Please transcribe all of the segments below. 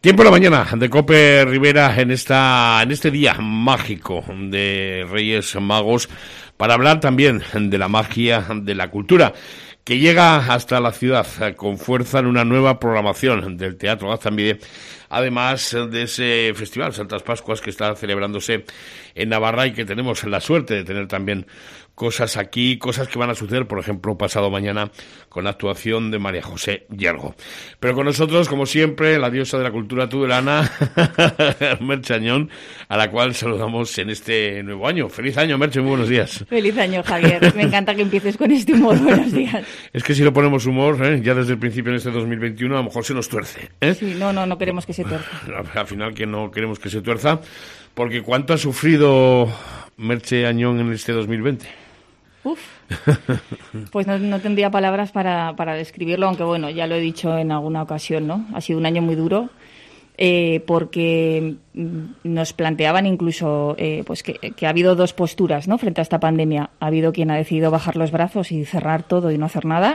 Tiempo en la mañana de COPE Rivera en este día mágico de Reyes Magos para hablar también de la magia de la cultura que llega hasta la ciudad con fuerza en una nueva programación del Teatro Gaztambide, además de ese festival Santas Pascuas que está celebrándose en Navarra y que tenemos la suerte de tener también cosas aquí, cosas que van a suceder, por ejemplo, pasado mañana con la actuación de María José Yergo. Pero con nosotros, como siempre, la diosa de la cultura tudelana, Merche Añón, a la cual saludamos en este nuevo año. ¡Feliz año, Merche! Muy buenos días. ¡Feliz año, Javier! Me encanta que empieces con este humor. Buenos días. Es que si no ponemos humor, ya desde el principio en este 2021, a lo mejor se nos tuerce. Sí, no queremos que se tuerza. Al final que no queremos que se tuerza, porque ¿cuánto ha sufrido Merche Añón en este 2020? Pues no tendría palabras para describirlo, aunque bueno, ya lo he dicho en alguna ocasión, ¿no? Ha sido un año muy duro, porque nos planteaban incluso pues que ha habido dos posturas, ¿no? Frente a esta pandemia. Ha habido quien ha decidido bajar los brazos y cerrar todo y no hacer nada.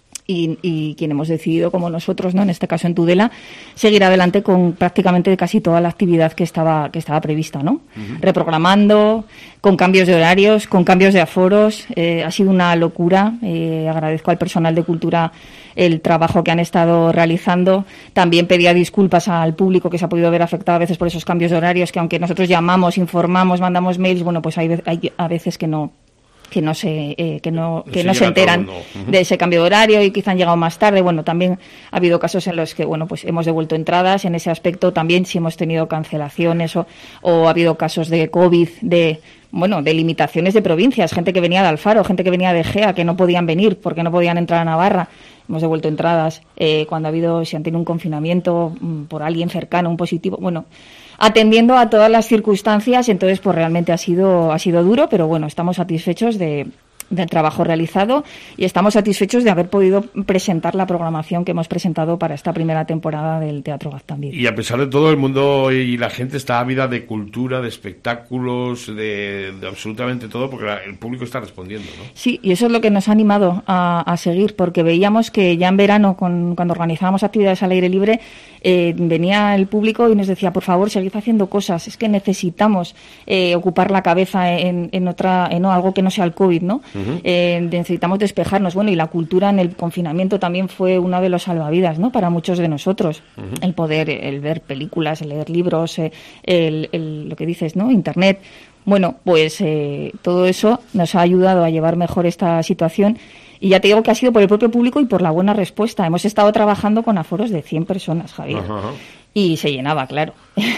Y quien hemos decidido, como nosotros, ¿no? En este caso en Tudela, seguir adelante con prácticamente casi toda la actividad que estaba prevista, ¿no? Uh-huh. Reprogramando, con cambios de horarios, con cambios de aforos. Ha sido una locura. Agradezco al personal de cultura el trabajo que han estado realizando. También pedía disculpas al público que se ha podido ver afectado a veces por esos cambios de horarios, que aunque nosotros llamamos, informamos, mandamos mails, bueno, pues hay a veces que no se enteran de ese cambio de horario y quizá han llegado más tarde. Bueno, también ha habido casos en los que, bueno, pues hemos devuelto entradas. En ese aspecto también sí hemos tenido cancelaciones o ha habido casos de COVID, de limitaciones de provincias, gente que venía de Alfaro, gente que venía de Egea, que no podían venir porque no podían entrar a Navarra. Hemos devuelto entradas cuando si han tenido un confinamiento por alguien cercano, un positivo, bueno, atendiendo a todas las circunstancias. Entonces pues realmente ha sido duro, pero bueno, estamos satisfechos del trabajo realizado y estamos satisfechos de haber podido presentar la programación que hemos presentado para esta primera temporada del Teatro Gaztambide. Y a pesar de todo, el mundo y la gente está ávida de cultura, de espectáculos, de absolutamente todo, porque el público está respondiendo, ¿no? Sí, y eso es lo que nos ha animado a seguir, porque veíamos que ya en verano, cuando organizábamos actividades al aire libre, venía el público y nos decía, por favor, seguid haciendo cosas, es que necesitamos ocupar la cabeza en algo que no sea el COVID, ¿no? Uh-huh. Necesitamos despejarnos. Bueno, y la cultura en el confinamiento también fue uno de los salvavidas, ¿no? Para muchos de nosotros. Uh-huh. El ver películas, el leer libros, lo que dices, ¿no? Internet. Bueno, pues todo eso nos ha ayudado a llevar mejor esta situación. Y ya te digo que ha sido por el propio público y por la buena respuesta. Hemos estado trabajando con aforos de 100 personas, Javier. Uh-huh. Y se llenaba, claro.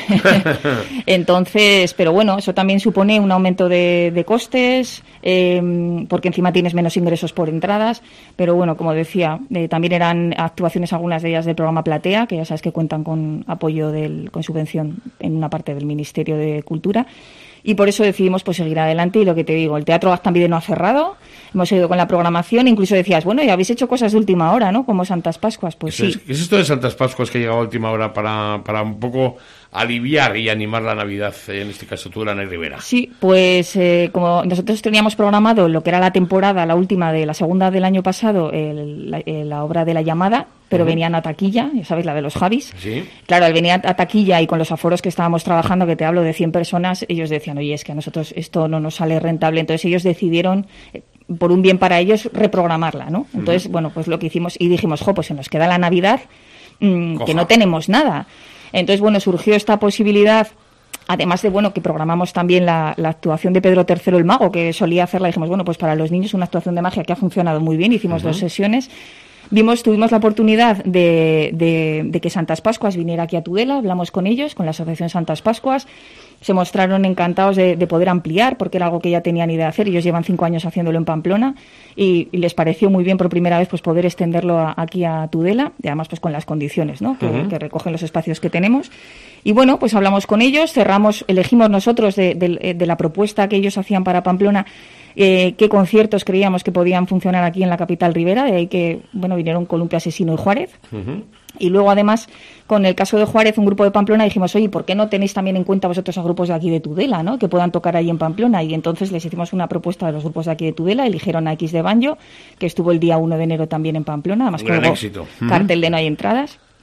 Entonces, pero bueno, eso también supone un aumento de costes, porque encima tienes menos ingresos por entradas. Pero bueno, como decía, también eran actuaciones, algunas de ellas del programa Platea, que ya sabes que cuentan con apoyo con subvención en una parte del Ministerio de Cultura. Y por eso decidimos pues seguir adelante. Y lo que te digo, el Teatro Gaztambide no ha cerrado, hemos seguido con la programación. Incluso decías, bueno, ya habéis hecho cosas de última hora, ¿no? Como Santas Pascuas, pues sí. ¿Qué es esto de Santas Pascuas que ha llegado a última hora para un poco aliviar y animar la Navidad, en este caso Tudela y Rivera? Sí, pues como nosotros teníamos programado lo que era la temporada, la última de la segunda del año pasado, la obra de La Llamada, pero venían a taquilla, ya sabéis, la de los Javis. ¿Sí? Claro, al venir a taquilla y con los aforos que estábamos trabajando, que te hablo de 100 personas, ellos decían, oye, es que a nosotros esto no nos sale rentable. Entonces ellos decidieron, por un bien para ellos, reprogramarla, ¿no? Entonces, bueno, pues lo que hicimos, y dijimos, pues se nos queda la Navidad, que no tenemos nada. Entonces, bueno, surgió esta posibilidad. Además de, bueno, que programamos también la actuación de Pedro III el Mago, que solía hacerla, dijimos, bueno, pues para los niños una actuación de magia que ha funcionado muy bien, hicimos 2 sesiones. Tuvimos la oportunidad de que Santas Pascuas viniera aquí a Tudela, hablamos con ellos, con la Asociación Santas Pascuas, se mostraron encantados de poder ampliar, porque era algo que ya tenían idea de hacer. Ellos llevan 5 años haciéndolo en Pamplona y les pareció muy bien por primera vez pues poder extenderlo aquí a Tudela, y además pues con las condiciones, ¿no? que recogen los espacios que tenemos. Y bueno, pues hablamos con ellos, elegimos nosotros de la propuesta que ellos hacían para Pamplona, qué conciertos creíamos que podían funcionar aquí en la capital ribera, de ahí que, bueno, vinieron Columpio Asesino y Juárez. Uh-huh. Y luego, además, con el caso de Juárez, un grupo de Pamplona, dijimos, oye, ¿por qué no tenéis también en cuenta vosotros a grupos de aquí de Tudela, ¿no? Que puedan tocar ahí en Pamplona? Y entonces les hicimos una propuesta de los grupos de aquí de Tudela, eligieron a X de Banjo, que estuvo el día 1 de enero también en Pamplona, además con éxito. Cartel de No hay entradas.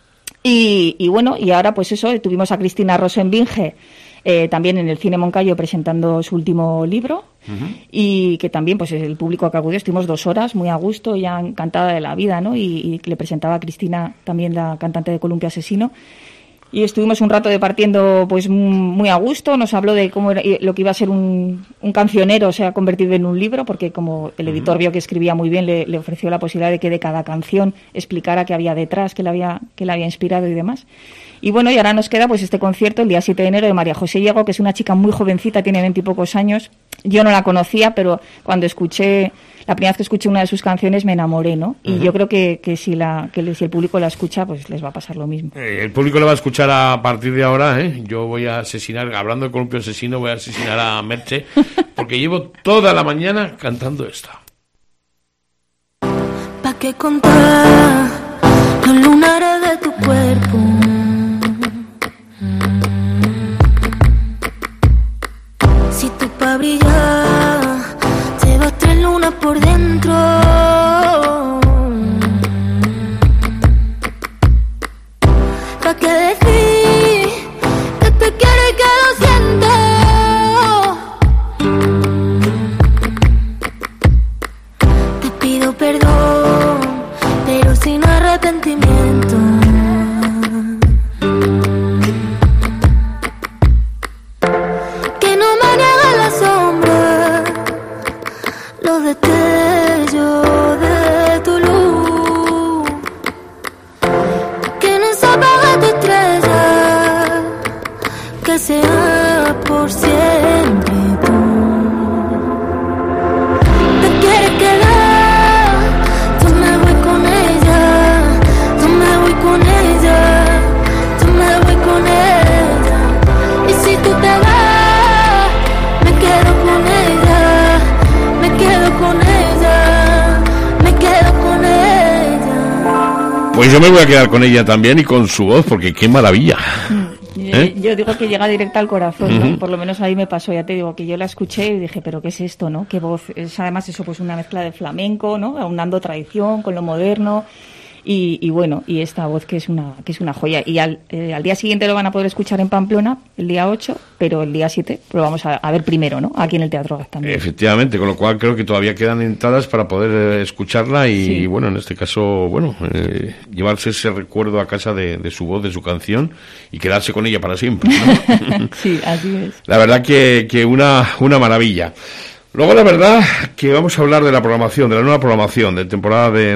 Y bueno, y ahora pues eso, tuvimos a Cristina Rosenbinge también en el Cine Moncayo presentando su último libro, y que también pues el público que acudió, estuvimos 2 horas muy a gusto, ya encantada de la vida, ¿no? Y le presentaba a Cristina, también la cantante de Columpio Asesino, y estuvimos un rato departiendo pues muy a gusto. Nos habló de cómo era, lo que iba a ser un cancionero, o sea, convertido en un libro, porque como el editor vio que escribía muy bien, le ofreció la posibilidad de que de cada canción explicara qué había detrás, qué la había inspirado y demás. Y bueno, y ahora nos queda pues este concierto el día 7 de enero de María José Llego, que es una chica muy jovencita, tiene 20 y pocos años. Yo no la conocía, pero cuando la primera vez que escuché una de sus canciones me enamoré, ¿no? Y yo creo que si el público la escucha, pues les va a pasar lo mismo. El público le va a escuchar a partir de ahora, ¿eh? Yo voy a asesinar, hablando de Columpio Asesino, voy a asesinar a Merche, porque llevo toda la mañana cantando esta. ¿Pa' qué contar los lunares de tu cuerpo? Si tú pa' brillar llevas 3 lunas por dentro, ¿pa' qué decir que te quiero y que lo siento? Te pido perdón, pero sin arrepentimiento. Destello de tu luz, que no se apague tu estrella, que sea por siempre tú. Te quieres quedar, yo me voy con ella, yo me voy con ella, yo me voy con ella. Y si tú te vas, me quedo con ella, me quedo con ella, me quedo con ella. Pues yo me voy a quedar con ella también y con su voz, porque qué maravilla. Yo digo que llega directa al corazón, ¿no? Por lo menos ahí me pasó, ya te digo, que yo la escuché y dije, pero ¿qué es esto, no? Qué voz, es además eso, pues una mezcla de flamenco, ¿no? Aunando tradición con lo moderno. Y bueno, y esta voz que es una joya. Y al día siguiente lo van a poder escuchar en Pamplona, el día 8, pero el día 7 lo vamos a ver primero, ¿no? Aquí en el Teatro Gaztambide. Efectivamente, con lo cual creo que todavía quedan entradas para poder escucharla y, bueno, en este caso, llevarse ese recuerdo a casa de su voz, de su canción, y quedarse con ella para siempre, ¿no? Sí, así es. La verdad que una maravilla. Luego, la verdad que vamos a hablar de la programación, de la nueva programación de temporada de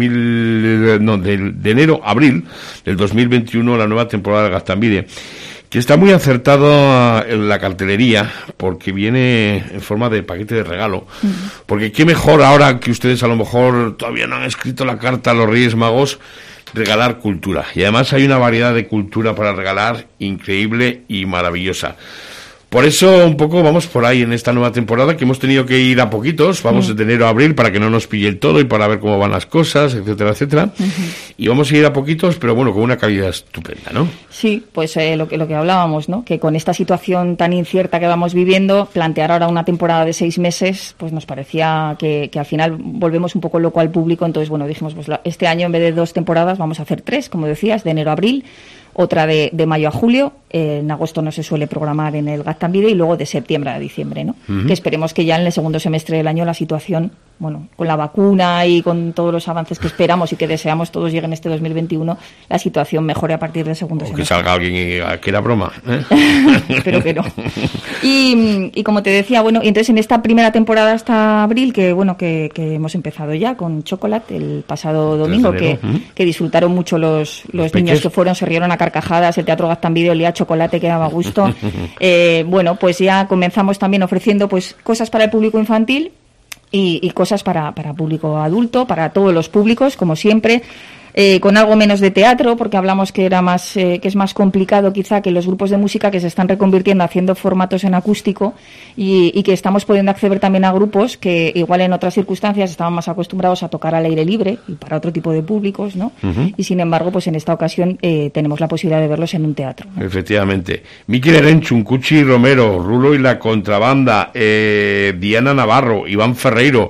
enero-abril del 2021, la nueva temporada de Gaztambide, que está muy acertado en la cartelería, porque viene en forma de paquete de regalo. Porque qué mejor ahora que ustedes a lo mejor todavía no han escrito la carta a los Reyes Magos, regalar cultura. Y además hay una variedad de cultura para regalar increíble y maravillosa. Por eso un poco vamos por ahí en esta nueva temporada, que hemos tenido que ir a poquitos, vamos de enero a abril para que no nos pille el todo y para ver cómo van las cosas, etcétera, etcétera. Y vamos a ir a poquitos, pero bueno, con una calidad estupenda, ¿no? Sí, pues lo que hablábamos, ¿no? Que con esta situación tan incierta que vamos viviendo, plantear ahora una temporada de 6 meses, pues nos parecía que al final volvemos un poco loco al público. Entonces, bueno, dijimos, pues este año en vez de 2 temporadas vamos a hacer 3, como decías, de enero a abril, otra de mayo a julio. En agosto no se suele programar en el Gaztambide, y luego de septiembre a diciembre, ¿no? Que esperemos que ya en el segundo semestre del año la situación, bueno, con la vacuna y con todos los avances que esperamos y que deseamos todos lleguen este 2021, la situación mejore a partir del segundo semestre. Que salga alguien y diga que era broma, ¿eh? Espero que no. Y como te decía, bueno, y entonces en esta primera temporada hasta abril, que hemos empezado ya con Chocolate el pasado domingo, que disfrutaron mucho los niños que fueron, se rieron a carcajadas, el Teatro Gaztambide olía a chocolate que daba gusto. Bueno, pues ya comenzamos también ofreciendo pues cosas para el público infantil y cosas para público adulto, para todos los públicos, como siempre. Con algo menos de teatro, porque hablamos que que es más complicado quizá que los grupos de música que se están reconvirtiendo haciendo formatos en acústico, y que estamos pudiendo acceder también a grupos que igual en otras circunstancias estaban más acostumbrados a tocar al aire libre y para otro tipo de públicos, ¿no? Y sin embargo, pues en esta ocasión tenemos la posibilidad de verlos en un teatro, ¿no? Efectivamente. Miquel Erenchun, Cuchi Romero, Rulo y la Contrabanda, Diana Navarro, Iván Ferreiro,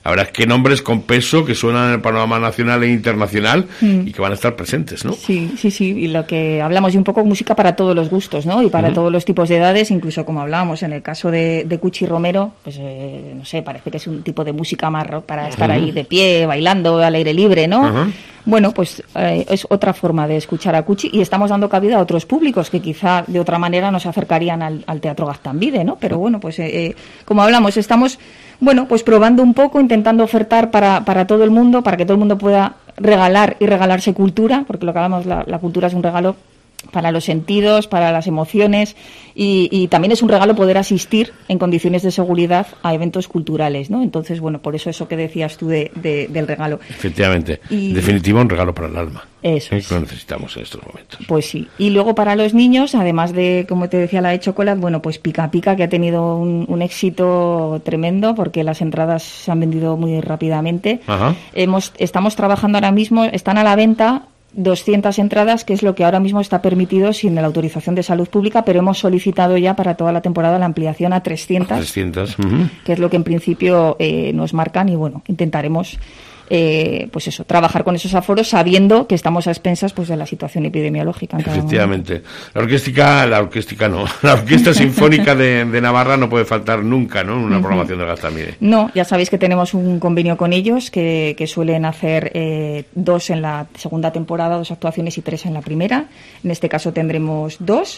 La verdad es que nombres con peso que suenan en el panorama nacional e internacional y que van a estar presentes, ¿no? Sí, y lo que hablamos, y un poco música para todos los gustos, ¿no? Y para todos los tipos de edades, incluso como hablábamos en el caso de Cuchi Romero, pues no sé, parece que es un tipo de música más rock para estar ahí de pie, bailando al aire libre, ¿no? Bueno, pues es otra forma de escuchar a Cuchi, y estamos dando cabida a otros públicos que quizá de otra manera nos acercarían al Teatro Gaztambide, ¿no? Pero bueno, pues como hablamos, estamos, bueno, pues probando un poco, intentando ofertar para todo el mundo, para que todo el mundo pueda regalar y regalarse cultura, porque lo que hablamos, la cultura es un regalo para los sentidos, para las emociones, y también es un regalo poder asistir en condiciones de seguridad a eventos culturales, ¿no? Entonces, bueno, por eso que decías tú del regalo. Efectivamente, en definitiva un regalo para el alma. Eso es. Que lo necesitamos en estos momentos. Pues sí. Y luego para los niños, además de, como te decía, la de chocolate, bueno, pues Pica Pica, que ha tenido un éxito tremendo, porque las entradas se han vendido muy rápidamente. Estamos trabajando ahora mismo, están a la venta 200 entradas, que es lo que ahora mismo está permitido sin la autorización de salud pública, pero hemos solicitado ya para toda la temporada la ampliación a 300, que es lo que en principio nos marcan, y bueno, intentaremos pues eso, trabajar con esos aforos sabiendo que estamos a expensas pues de la situación epidemiológica. Efectivamente. La Orquesta Sinfónica de Navarra no puede faltar nunca, ¿no?, en una programación de Gaztambide. No, ya sabéis que tenemos un convenio con ellos que suelen hacer 2 en la segunda temporada, 2 actuaciones y 3 en la primera. En este caso tendremos 2.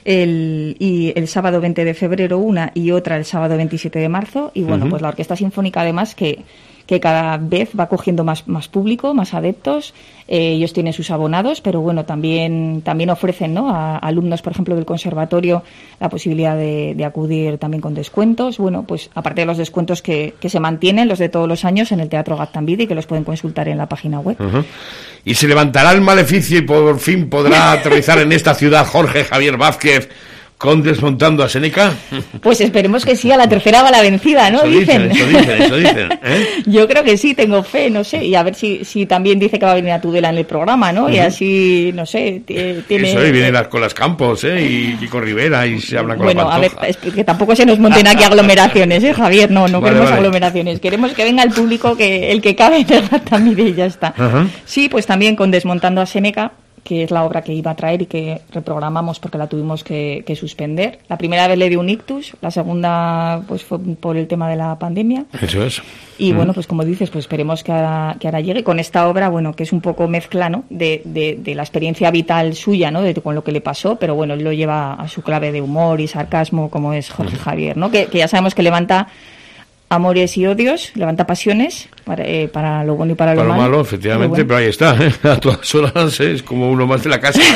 El sábado 20 de febrero una y otra el sábado 27 de marzo. Y bueno, pues la Orquesta Sinfónica además que cada vez va cogiendo más público, más adeptos. Ellos tienen sus abonados, pero bueno, también ofrecen, ¿no?, a alumnos, por ejemplo, del conservatorio la posibilidad de acudir también con descuentos. Bueno, pues aparte de los descuentos que se mantienen, los de todos los años en el Teatro Gaztambide, y que los pueden consultar en la página web. Y se levantará el maleficio y por fin podrá aterrizar en esta ciudad Jorge Javier Vázquez con Desmontando a Seneca. Pues esperemos que sí, a la tercera va la vencida, ¿no? Eso dicen. Yo creo que sí, tengo fe, no sé, y a ver si también dice que va a venir a Tudela en el programa, ¿no? Y así, no sé, tiene... Eso, y vienen con las Campos, y Kiko Rivera, y se habla con la Pantoja. Bueno, a ver, es que tampoco se nos monten aquí aglomeraciones, Javier, no queremos aglomeraciones, queremos que venga el público, el que cabe en el Gaztambide, y ya está. Sí, pues también con Desmontando a Seneca, que es la obra que iba a traer y que reprogramamos porque la tuvimos que suspender. La primera vez le dio un ictus, la segunda pues fue por el tema de la pandemia. Eso es. Y bueno, pues como dices, pues esperemos que ahora llegue con esta obra, bueno, que es un poco mezcla, ¿no?, de la experiencia vital suya, ¿no?, con lo que le pasó, pero bueno, él lo lleva a su clave de humor y sarcasmo, como es Jorge Javier, ¿no?, que ya sabemos que levanta amores y odios, levanta pasiones para lo bueno y para lo malo. Para lo malo, efectivamente, pero ahí está, a todas horas es como uno más de la casa.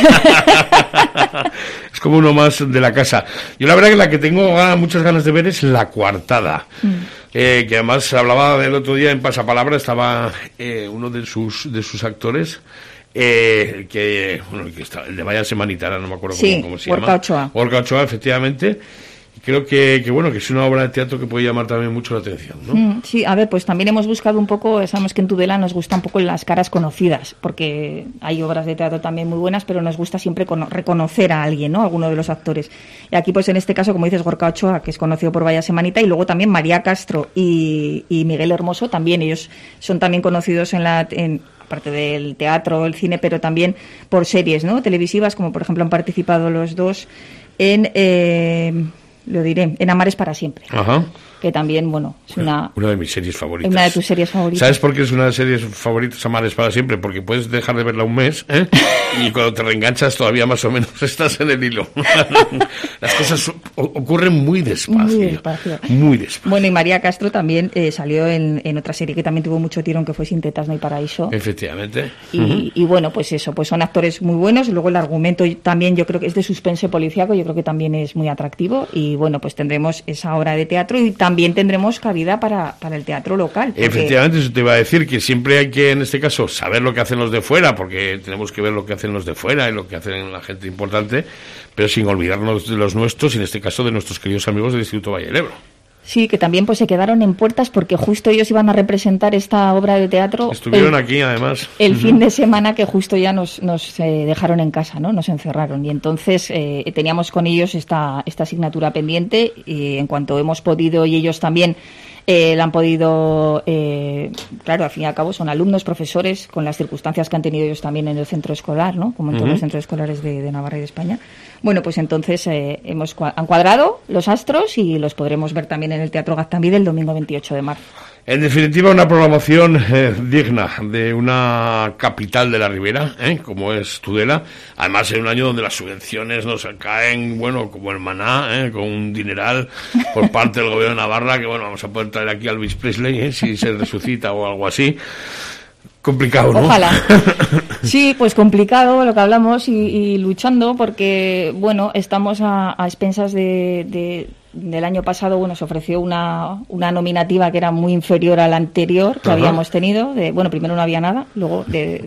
Es como uno más de la casa. Yo la verdad que la que tengo muchas ganas de ver es La Coartada, que además hablaba del otro día en Pasapalabra, estaba uno de sus actores, que está, el de Vaya Semanita, no me acuerdo cómo se llama. Gorka Ochoa, efectivamente. Creo que bueno, que es una obra de teatro que puede llamar también mucho la atención, ¿no? Sí, a ver, pues también hemos buscado un poco, sabemos que en Tudela nos gusta un poco las caras conocidas, porque hay obras de teatro también muy buenas, pero nos gusta siempre reconocer a alguien, ¿no?, a alguno de los actores. Y aquí, pues en este caso, como dices, Gorka Ochoa, que es conocido por Vaya Semanita, y luego también María Castro y Miguel Hermoso, también ellos son también conocidos aparte del teatro, el cine, pero también por series, ¿no?, televisivas, como por ejemplo han participado los dos en... lo diré, en Amares para siempre. Que también, bueno, es una de mis series favoritas. Una de tus series favoritas. ¿Sabes por qué es una de las series favoritas, Amares para siempre? Porque puedes dejar de verla un mes, y cuando te reenganchas todavía más o menos estás en el hilo. Las cosas ocurren muy despacio. Muy despacio. Bueno, y María Castro también salió en otra serie que también tuvo mucho tirón, que fue Sin tetas no hay paraíso. Efectivamente. Y bueno, pues eso, pues son actores muy buenos. Luego el argumento también, yo creo que es de suspense policíaco, yo creo que también es muy atractivo. Y bueno, pues tendremos esa obra de teatro y también tendremos cabida para el teatro local. Efectivamente, eso te iba a decir, que siempre hay que, en este caso, saber lo que hacen los de fuera, porque tenemos que ver lo que hacen los de fuera y lo que hacen la gente importante, pero sin olvidarnos de los nuestros, y en este caso de nuestros queridos amigos del Instituto Valle del Ebro. Sí, que también pues se quedaron en puertas porque justo ellos iban a representar esta obra de teatro. Estuvieron aquí, además. El fin de semana que justo ya nos dejaron en casa, ¿no? Nos encerraron. Y entonces teníamos con ellos esta asignatura pendiente y en cuanto hemos podido y ellos también la han podido, claro, al fin y al cabo son alumnos, profesores, con las circunstancias que han tenido ellos también en el centro escolar, ¿no? Como en todos los centros escolares de Navarra y de España. Bueno, pues entonces han cuadrado los astros y los podremos ver también en el Teatro Gaztambide el domingo 28 de marzo. En definitiva, una programación digna de una capital de la Ribera, como es Tudela. Además, en un año donde las subvenciones nos caen, bueno, como el maná, con un dineral por parte del gobierno de Navarra, que bueno, vamos a poder traer aquí a Elvis Presley, si se resucita o algo así. Complicado, ¿no? Ojalá. Sí, pues complicado lo que hablamos y luchando porque, bueno, estamos a expensas del año pasado. Bueno, se ofreció una nominativa que era muy inferior a la anterior que habíamos tenido. Bueno, primero no había nada, luego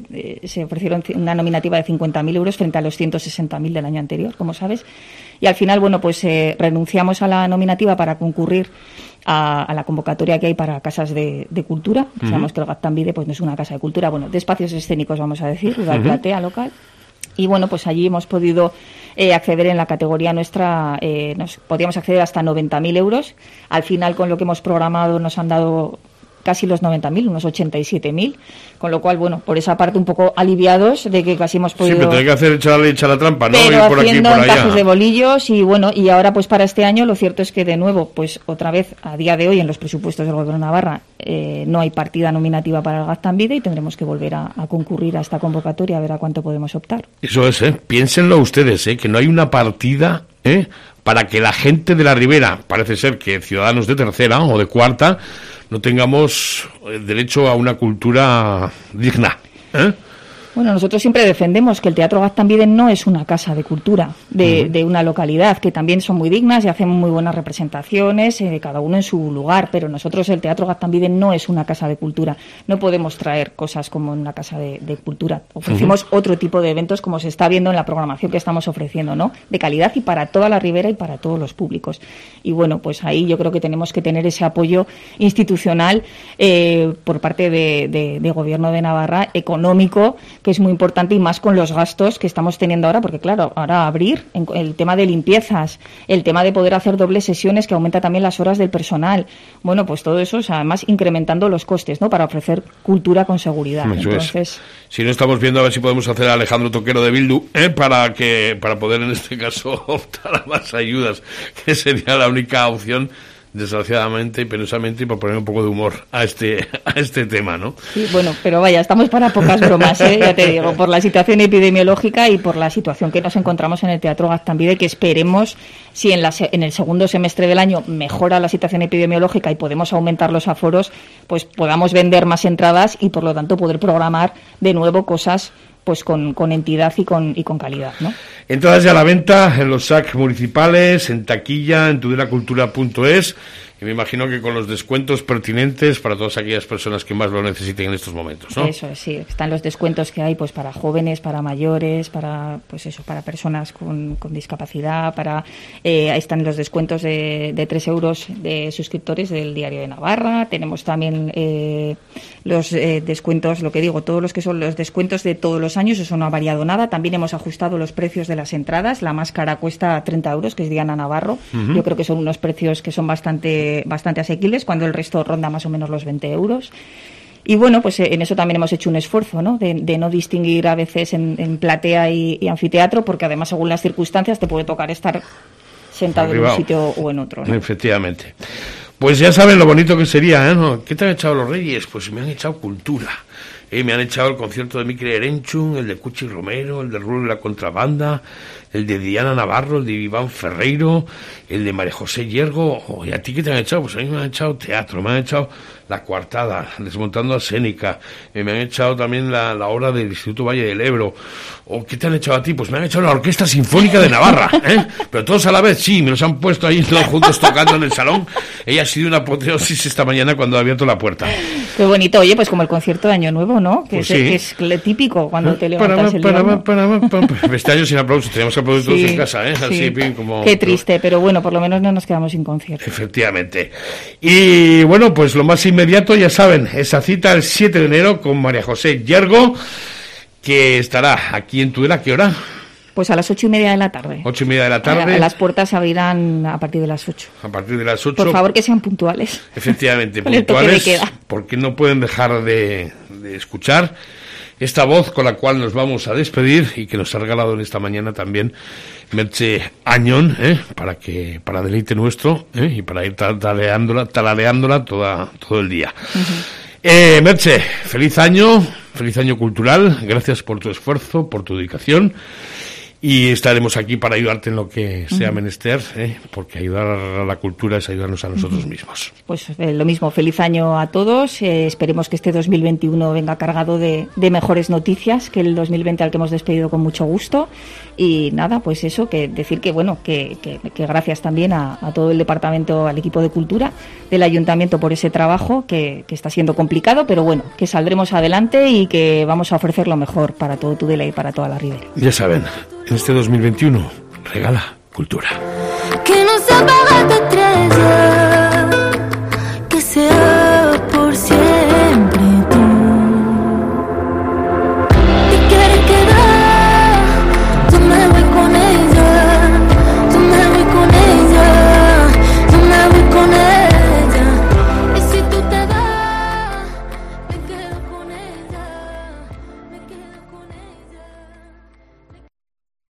se ofrecieron una nominativa de 50.000 euros frente a los 160.000 del año anterior, como sabes. Y al final, bueno, pues renunciamos a la nominativa para concurrir a la convocatoria que hay para casas de cultura. Sabemos que el Gaztambide pues no es una casa de cultura, bueno, de espacios escénicos, vamos a decir, de platea local. Y bueno, pues allí hemos podido acceder en la categoría nuestra, podíamos acceder hasta 90.000 euros. Al final, con lo que hemos programado, nos han dado casi los 90.000, unos 87.000, con lo cual, bueno, por esa parte un poco aliviados de que casi hemos podido... Sí, pero tiene que hacer echar la trampa, ¿no? Pero ir por haciendo aquí, por allá. encajes de bolillos y bueno, y ahora pues para este año lo cierto es que de nuevo, pues otra vez, a día de hoy en los presupuestos del Gobierno de Navarra no hay partida nominativa para el Gaztambide y tendremos que volver a concurrir a esta convocatoria a ver a cuánto podemos optar. Eso es, piénsenlo ustedes, que no hay una partida, para que la gente de la Ribera, parece ser que ciudadanos de tercera o de cuarta, no tengamos derecho a una cultura digna. Bueno, nosotros siempre defendemos que el Teatro Gaztambide no es una casa de cultura de una localidad, que también son muy dignas y hacen muy buenas representaciones, cada uno en su lugar, pero nosotros el Teatro Gaztambide no es una casa de cultura. No podemos traer cosas como en una casa de cultura. Ofrecemos otro tipo de eventos como se está viendo en la programación que estamos ofreciendo, ¿no? De calidad y para toda la Ribera y para todos los públicos. Y bueno, pues ahí yo creo que tenemos que tener ese apoyo institucional por parte de Gobierno de Navarra, económico, que es muy importante y más con los gastos que estamos teniendo ahora, porque claro, ahora abrir el tema de limpiezas, el tema de poder hacer dobles sesiones que aumenta también las horas del personal, bueno, pues todo eso, o sea, además incrementando los costes, ¿no? Para ofrecer cultura con seguridad. Eso entonces, es. Si no, estamos viendo a ver si podemos hacer a Alejandro Toquero de Bildu, para poder en este caso optar a más ayudas, que sería la única opción, desgraciadamente y penosamente, y por poner un poco de humor a este tema, ¿no? Sí, bueno, pero vaya, estamos para pocas bromas, ya te digo, por la situación epidemiológica y por la situación que nos encontramos en el Teatro Gaztambide, que esperemos, si en el segundo semestre del año mejora la situación epidemiológica y podemos aumentar los aforos, pues podamos vender más entradas y por lo tanto poder programar de nuevo cosas pues con entidad y con calidad, ¿no? Entradas ya a la venta en los SAC municipales, en taquilla, en tudelacultura.es, y me imagino que con los descuentos pertinentes para todas aquellas personas que más lo necesiten en estos momentos, ¿no? Eso es, sí, están los descuentos que hay pues para jóvenes, para mayores, para pues eso, para personas con discapacidad, ahí están los descuentos de 3 euros de suscriptores del Diario de Navarra, tenemos también los descuentos, lo que digo, todos los que son los descuentos de todos los años, eso no ha variado nada. También hemos ajustado los precios de las entradas, la más cara cuesta 30 euros, que es Diana Navarro. Yo creo que son unos precios que son bastante asequibles, cuando el resto ronda más o menos los 20 euros. Y bueno, pues en eso también hemos hecho un esfuerzo, ¿no? De no distinguir a veces en platea y anfiteatro, porque además según las circunstancias te puede tocar estar sentado arriba, en un sitio o en otro, ¿no? Efectivamente. Pues ya saben lo bonito que sería, ¿no? ¿Qué te han echado los Reyes? Pues me han echado cultura. Me han echado el concierto de Mikel Erenchun, el de Cuchi Romero, el de Rulo y la Contrabanda, el de Diana Navarro, el de Iván Ferreiro, el de María José Yergo. ¿Y a ti qué te han echado? Pues a mí me han echado teatro, me han echado La Coartada, Desmontando a Sénica, me han echado también la obra del Instituto Valle del Ebro. ¿O qué te han echado a ti? Pues me han echado la Orquesta Sinfónica de Navarra, pero todos a la vez, sí, me los han puesto ahí todos juntos tocando en el salón. Ella ha sido una apoteosis esta mañana cuando ha abierto la puerta. Qué bonito, oye, pues como el concierto de Año Nuevo, ¿no? Que, Pues que sí. es típico cuando te levantas el día. Este año sin aplausos, teníamos que aplaudir todos en casa, ¿eh? Así, sí. como... Qué triste, pero bueno, por lo menos no nos quedamos sin concierto. Efectivamente. Y bueno, pues lo más inmediato, ya saben, esa cita el 7 de enero con María José Yergo, que estará aquí en Tudela. ¿A qué hora? Pues a las 8:30 de la tarde. 8:30 de la tarde. Las puertas se abrirán a partir de las 8. A partir de las 8. Por favor, que sean puntuales. Efectivamente, Con el toque de puntuales, queda. porque no pueden dejar de escuchar esta voz con la cual nos vamos a despedir y que nos ha regalado en esta mañana también Merche Añón, para deleite nuestro, y para ir tarareándola todo el día. Uh-huh. Merche, feliz año cultural, gracias por tu esfuerzo, por tu dedicación. Y estaremos aquí para ayudarte en lo que sea menester, porque ayudar a la cultura es ayudarnos a nosotros mismos. Pues lo mismo, feliz año a todos. Esperemos que este 2021 venga cargado de mejores noticias que el 2020 al que hemos despedido con mucho gusto. Y nada, pues eso, que decir que bueno, que gracias también a todo el departamento, al equipo de cultura del ayuntamiento por ese trabajo que está siendo complicado, pero bueno, que saldremos adelante y que vamos a ofrecer lo mejor para todo Tudela y para toda la Ribera. Ya saben, en este 2021 regala cultura. Que no se apaga tu estrella.